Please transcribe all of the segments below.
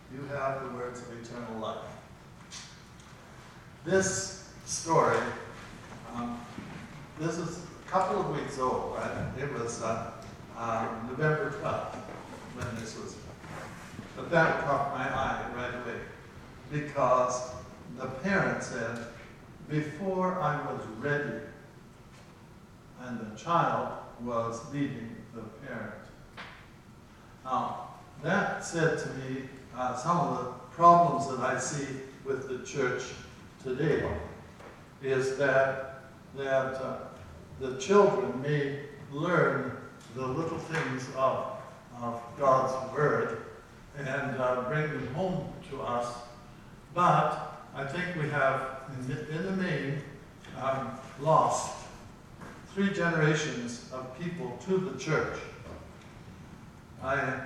you have the words of eternal life. This story, this is a couple of weeks old, right? It was November 12th when this was, but that caught my eye right away because the parent said, before I was ready, and the child was leading the parent. Now, that said to me some of the problems that I see with the church today is that the children may learn the little things of God's Word and bring them home to us, but I think we have, in the main, lost 3 generations of people to the church. I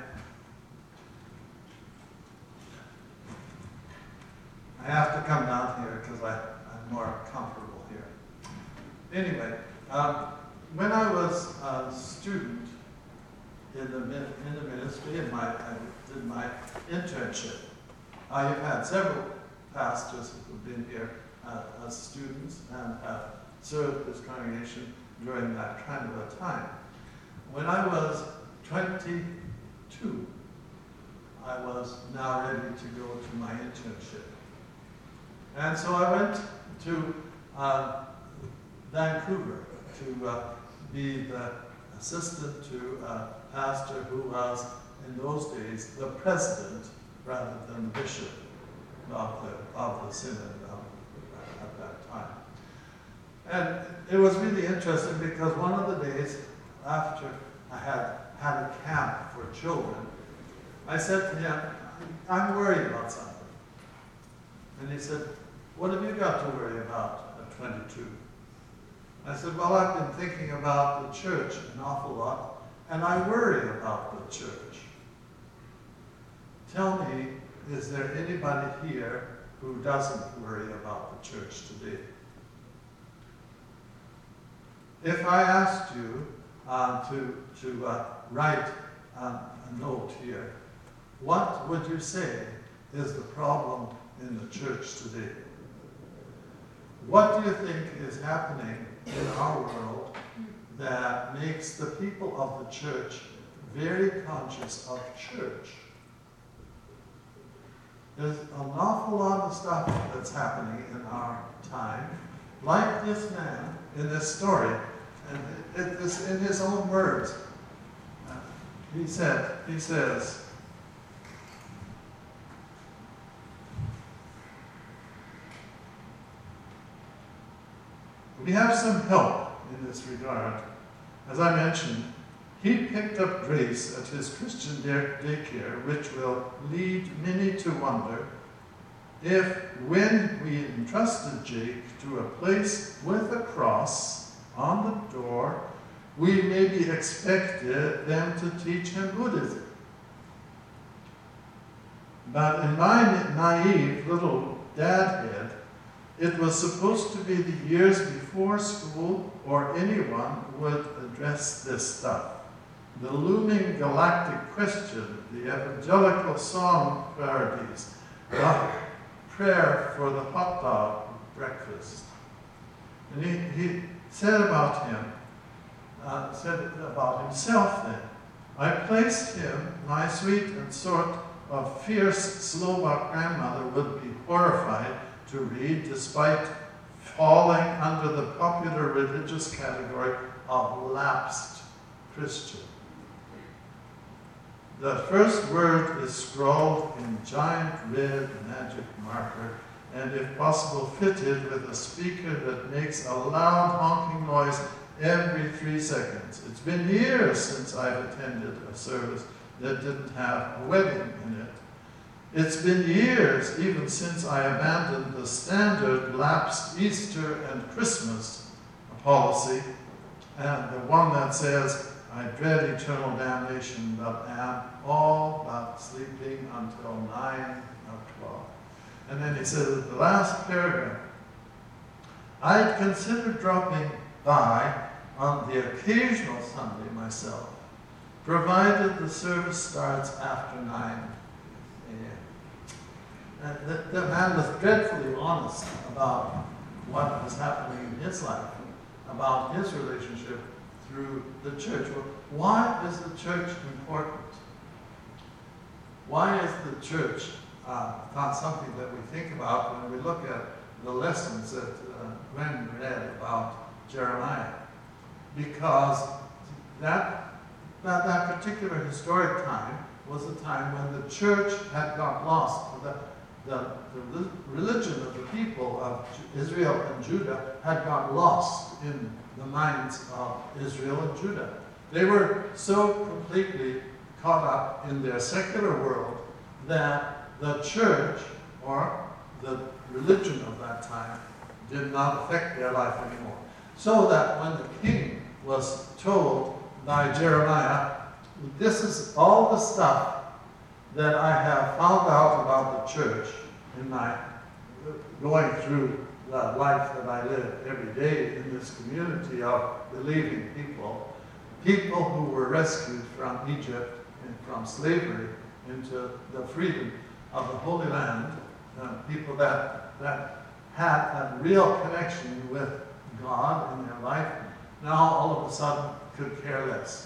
have to come down here because I'm more comfortable here. Anyway, when I was a student in the ministry and I did my internship, I have had several pastors who have been here as students and have served this congregation during that kind of a time. When I was 22, I was now ready to go to my internship. And so I went to Vancouver to be the assistant to a pastor who was, in those days, the president rather than the bishop of the synod at that time. And it was really interesting because one of the days after I had a camp for children, I said to him, I'm worried about something. And he said, what have you got to worry about at 22? I said, well, I've been thinking about the church an awful lot, and I worry about the church. Tell me, is there anybody here who doesn't worry about the church today? If I asked you to write a note here, what would you say is the problem in the church today? What do you think is happening in our world that makes the people of the church very conscious of church? There's an awful lot of stuff that's happening in our time, like this man in this story, and it's in his own words. He says, we have some help in this regard. As I mentioned, he picked up Grace at his Christian daycare, which will lead many to wonder if, when we entrusted Jake to a place with a cross on the door, we maybe expected them to teach him Buddhism. But in my naive little dad head, it was supposed to be the years before school or anyone would address this stuff. The looming galactic question, the evangelical song parodies, the prayer for the hot dog breakfast. And he said about himself then, I placed him, my sweet and sort of fierce Slovak grandmother would be horrified to read, despite falling under the popular religious category of lapsed Christian. The first word is scrawled in giant red magic marker, and if possible fitted with a speaker that makes a loud honking noise every 3 seconds. It's been years since I've attended a service that didn't have a wedding in it. It's been years even since I abandoned the standard lapsed Easter and Christmas policy, and the one that says, I dread eternal damnation, but am all but sleeping until 9 o'clock. And then he says at the last paragraph, I'd considered dropping by on the occasional Sunday myself, provided the service starts after 9 a.m. the man was dreadfully honest about what was happening in his life, about his relationship through the church. Well, why is the church important? Why is the church not something that we think about when we look at the lessons that Gwen read about Jeremiah? Because that particular historic time was a time when the church had got lost. The religion of the people of Israel and Judah had got lost in the minds of Israel and Judah. They were so completely caught up in their secular world that the church, or the religion of that time, did not affect their life anymore. So that when the king was told by Jeremiah, this is all the stuff that I have found out about the church in my going through the life that I live every day in this community of believing people, people who were rescued from Egypt and from slavery into the freedom of the Holy Land, people that had a real connection with God in their life, now all of a sudden could care less.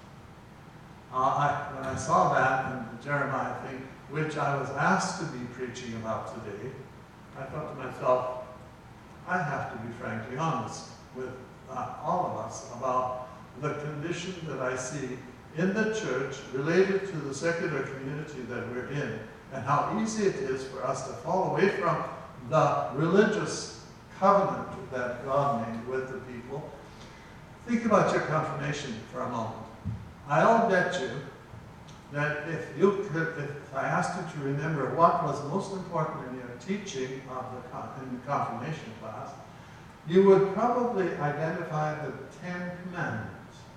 When I saw that in the Jeremiah thing, which I was asked to be preaching about today, I thought to myself, I have to be frankly honest with all of us about the condition that I see in the church related to the secular community that we're in, and how easy it is for us to fall away from the religious covenant that God made with the people. Think about your confirmation for a moment. I'll bet you that if I asked you to remember what was most important in your teaching in the confirmation class, you would probably identify the 10 Commandments.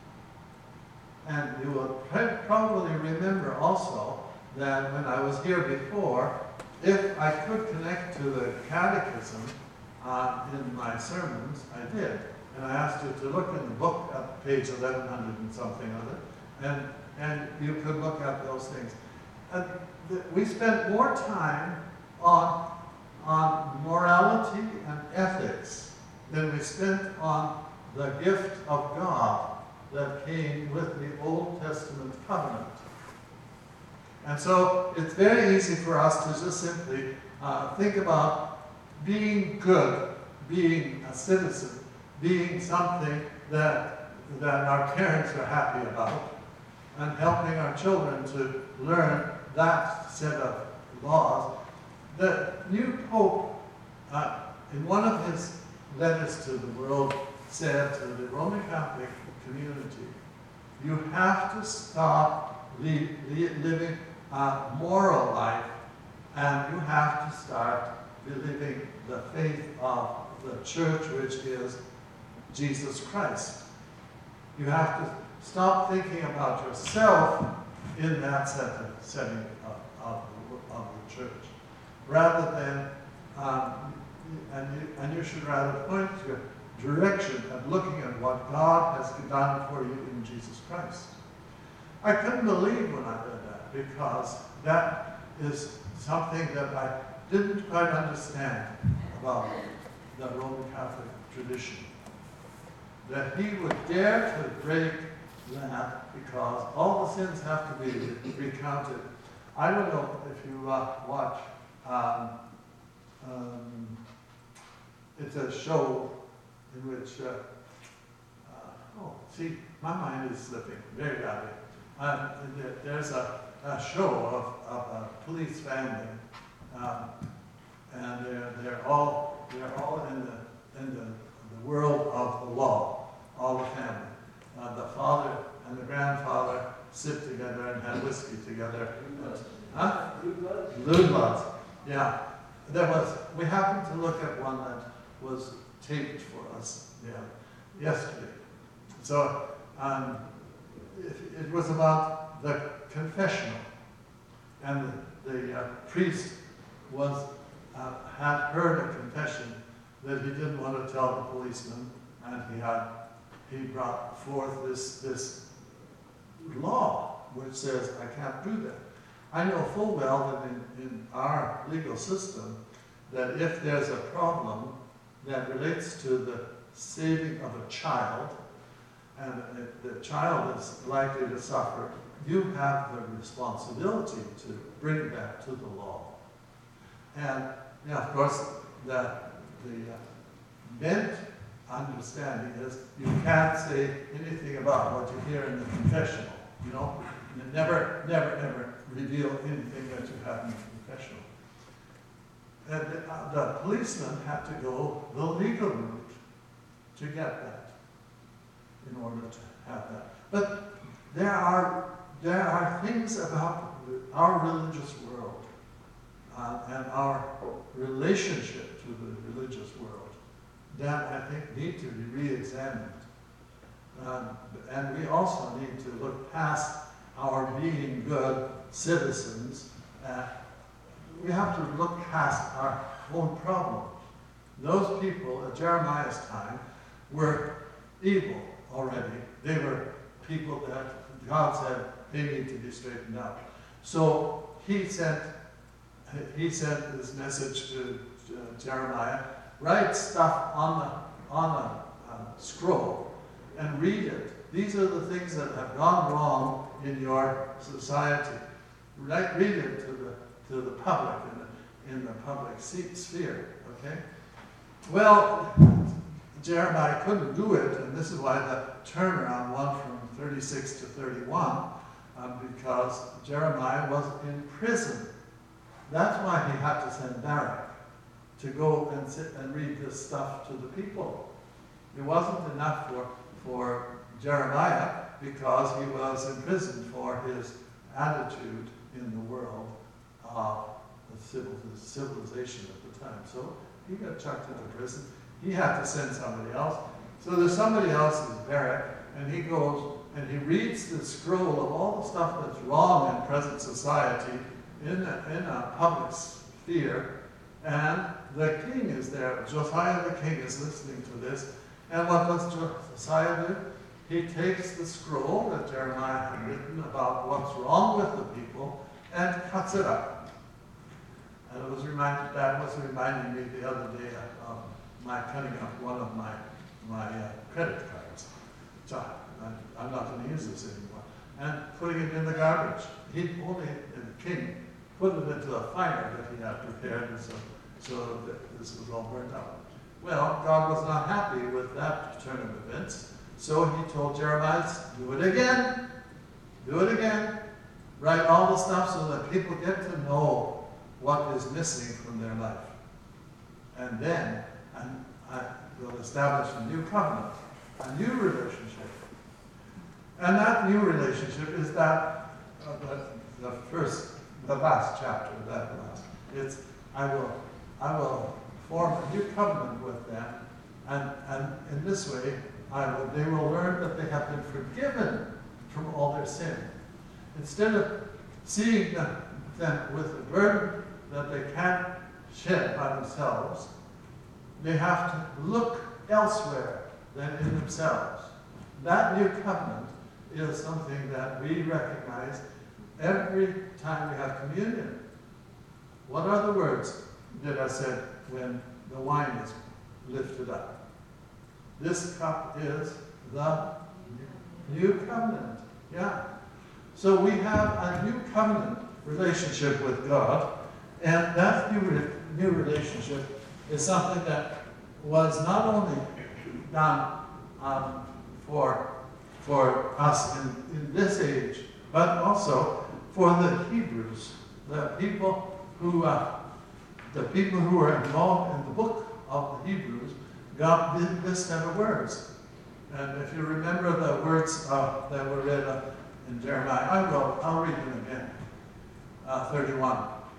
And you will probably remember also that when I was here before, if I could connect to the catechism in my sermons, I did. And I asked you to look in the book at page 1100 and something other, and you could look at those things. And we spent more time on morality and ethics than we spent on the gift of God that came with the Old Testament covenant. And so it's very easy for us to just simply think about being good, being a citizen, being something that our parents are happy about, and helping our children to learn that set of laws. The new Pope, in one of his letters to the world, said to the Roman Catholic community, you have to stop living a moral life, and you have to start believing the faith of the church, which is Jesus Christ. You have to stop thinking about yourself in that setting of the church, rather than, and you should rather point your direction at looking at what God has done for you in Jesus Christ. I couldn't believe when I read that, because that is something that I didn't quite understand about the Roman Catholic tradition. That he would dare to break that because all the sins have to be recounted. I don't know if you watch, it's a show in which, see, my mind is slipping very badly. There's a show of a police family, and they're all in the world of the law, all the family. The father and the grandfather sit together and have whiskey together. Blue Bloods. Yeah. We happened to look at one that was taped for us yesterday. So it was about the confessional, and the priest had heard a confession that he didn't want to tell the policeman, and he brought forth this law which says I can't do that. I know full well that in our legal system, that if there's a problem that relates to the saving of a child, and the child is likely to suffer, you have the responsibility to bring that to the law. And yeah, of course, the bent understanding is you can't say anything about what you hear in the confessional. You know, never, ever reveal anything that you have in the confessional. And the policeman had to go the legal route to get that, in order to have that. But there are things about our religious world and our relationship to the religious world that I think need to be re-examined. And we also need to look past our being good citizens. We have to look past our own problems. Those people at Jeremiah's time were evil already. They were people that God said they need to be straightened out. So he sent this message to Jeremiah: write stuff on a scroll and read it. These are the things that have gone wrong in your society. Read it to the public in the public sphere. Okay. Well, Jeremiah couldn't do it, and this is why the turnaround went from 36 to 31, because Jeremiah was in prison. That's why he had to send Barak to go and sit and read this stuff to the people. It wasn't enough for Jeremiah, because he was in prison for his attitude in the world of the civilization at the time. So he got chucked into prison. He had to send somebody else. So there's somebody else in Barak, and he goes and he reads the scroll of all the stuff that's wrong in present society in a public sphere, and the king is there. Josiah the king is listening to this, and what does Josiah do? He takes the scroll that Jeremiah had written about what's wrong with the people and cuts it up. And that was reminding me the other day of my cutting up one of my credit cards. So I'm not going to use this anymore. And putting it in the garbage. The king put it into a fire that he had prepared, and so that this was all burnt out. Well, God was not happy with that turn of events, so he told Jeremiah, do it again. Do it again. Write all the stuff so that people get to know what is missing from their life. And then I will establish a new covenant, a new relationship. And that new relationship is that the last chapter of that last. It's I will form a new covenant with them, and in this way they will learn that they have been forgiven from all their sin. Instead of seeing them with a burden that they can't shed by themselves, they have to look elsewhere than in themselves. That new covenant is something that we recognize every time we have communion. What are the words that are said when the wine is lifted up? This cup is the new covenant. Yeah. So we have a new covenant relationship with God, and that new relationship is something that was not only done for us in this age, but also for the Hebrews, the people who were involved in the book of the Hebrews got this set of words. And if you remember the words that were read in Jeremiah, I'll read them again. 31.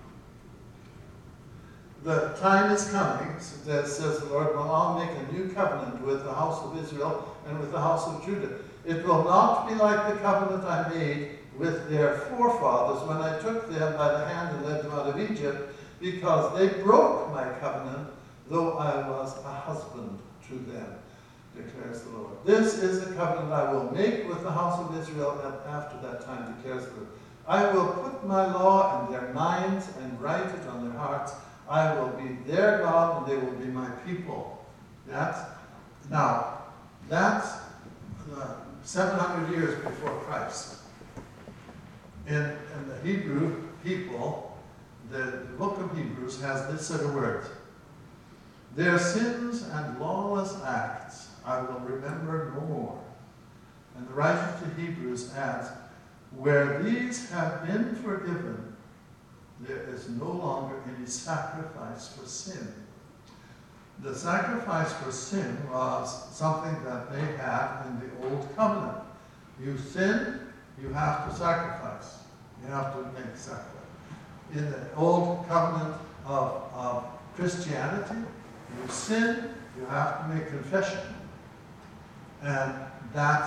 The time is coming, says the Lord, when I'll make a new covenant with the house of Israel and with the house of Judah. It will not be like the covenant I made with their forefathers when I took them by the hand and led them out of Egypt, because they broke my covenant, though I was a husband to them, declares the Lord. This is the covenant I will make with the house of Israel after that time, declares I will put my law in their minds and write it on their hearts. I will be their God, and they will be my people. That's 700 years before Christ. In the Hebrew people, the book of Hebrews has this set of words. Their sins and lawless acts I will remember no more. And the writer to Hebrews adds, where these have been forgiven, there is no longer any sacrifice for sin. The sacrifice for sin was something that they had in the Old Covenant. You sin, you have to sacrifice. You have to make sacrifice. In the Old Covenant of Christianity, you sin, you have to make confession. And that's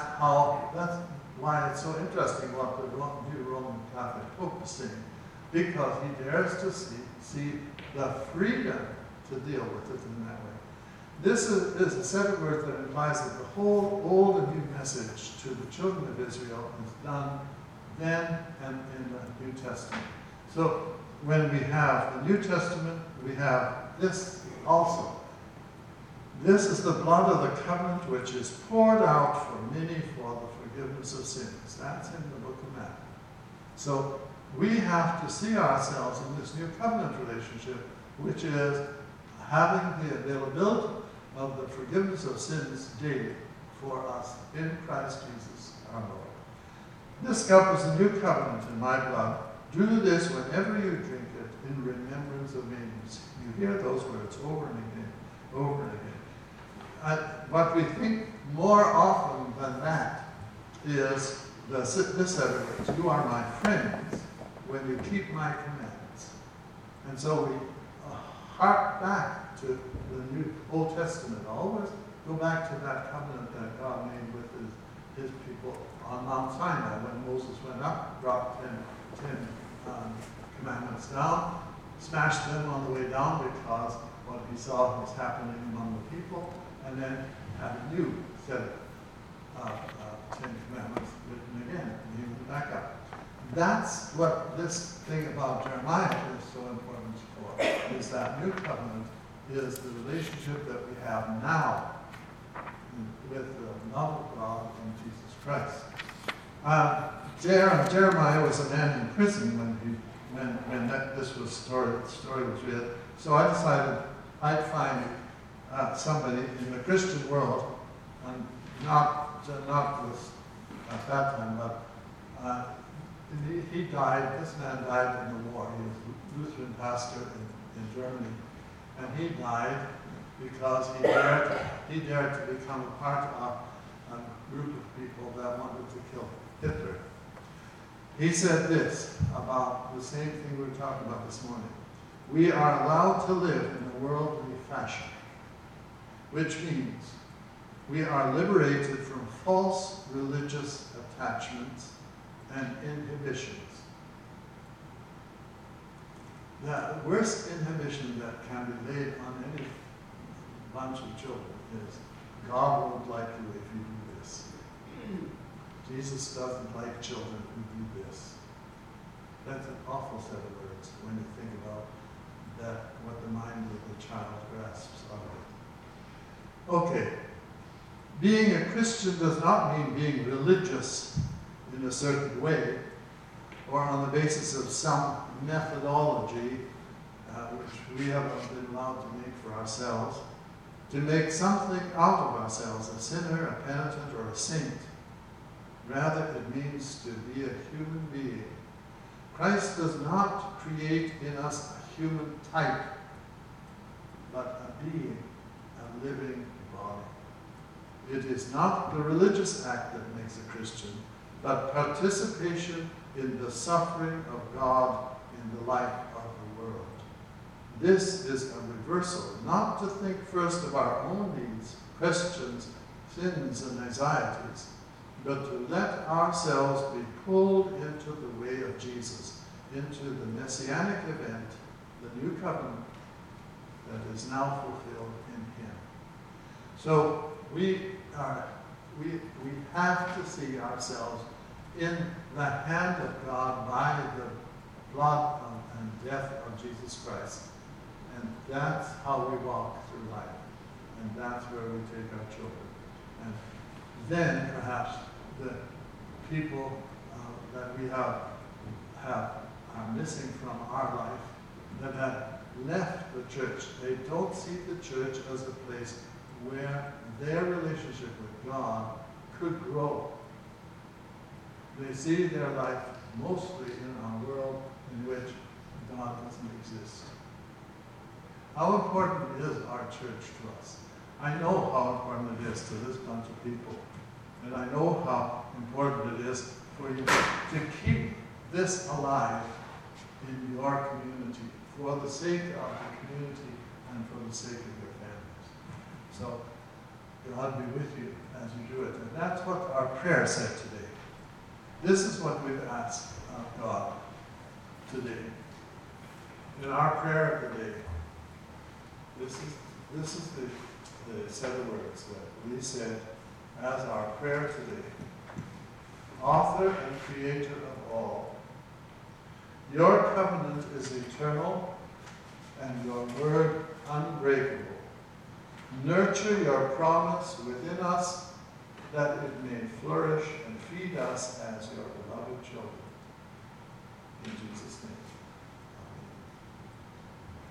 why it's so interesting what the new Roman Catholic Pope is saying, because he dares to see the freedom to deal with it in that way. This is a set of words that implies that the whole Old and New message to the children of Israel is done then and in the New Testament. So when we have the New Testament, we have this also. This is the blood of the covenant which is poured out for many for the forgiveness of sins. That's in the book of Matthew. So we have to see ourselves in this new covenant relationship, which is having the availability of the forgiveness of sins daily for us in Christ Jesus our Lord. This cup is the new covenant in my blood. Do this whenever you drink it in remembrance of me. You hear those words over and again, over and again. What we think more often than that is this set of words. You are my friends when you keep my commandments. And so we hark back to the New Old Testament. Always go back to that covenant that God made with his people on Mount Sinai when Moses went up, dropped 10 commandments down, smashed them on the way down because what he saw was happening among the people, and then had a new set of 10 commandments written again, and he went back up. That's what this thing about Jeremiah is so important for, is that new covenant is the relationship that we have now with the love of God in Jesus Christ. Jeremiah was a man in prison when this story was read. So I decided I'd find somebody in the Christian world, and not with at that time, but he died. This man died in the war. He was a Lutheran pastor in Germany, and he died because he dared to become a part of a group of people that wanted to kill Hitler. He said this about the same thing we were talking about this morning. We are allowed to live in a worldly fashion, which means we are liberated from false religious attachments and inhibitions. The worst inhibition that can be laid on any bunch of children is, God won't like you if you do this. Jesus doesn't like children who do this. That's an awful set of words when you think about that, what the mind of the child grasps of it. Okay. Being a Christian does not mean being religious in a certain way or on the basis of some methodology which we haven't been allowed to make for ourselves, to make something out of ourselves, a sinner, a penitent, or a saint. Rather, it means to be a human being. Christ does not create in us a human type, but a being, a living body. It is not the religious act that makes a Christian, but participation in the suffering of God in the life of the world. This is a reversal, not to think first of our own needs, questions, sins, and anxieties, but to let ourselves be pulled into the way of Jesus, into the messianic event, the new covenant that is now fulfilled in him. So we have to see ourselves in the hand of God by the blood and death of Jesus Christ. And that's how we walk through life. And that's where we take our children. And then perhaps the people that we are missing from our life, that have left the church, they don't see the church as a place where their relationship with God could grow. They see their life mostly in a world in which God doesn't exist. How important is our church to us? I know how important it is to this bunch of people. And I know how important it is for you to keep this alive in your community, for the sake of the community and for the sake of your families. So, God be with you as you do it. And that's what our prayer said today. This is what we've asked of God today. In our prayer of the day, this is the set of words that we said as our prayer today. Author and creator of all, your covenant is eternal and your word unbreakable. Nurture your promise within us that it may flourish and feed us as your beloved children. In Jesus' name.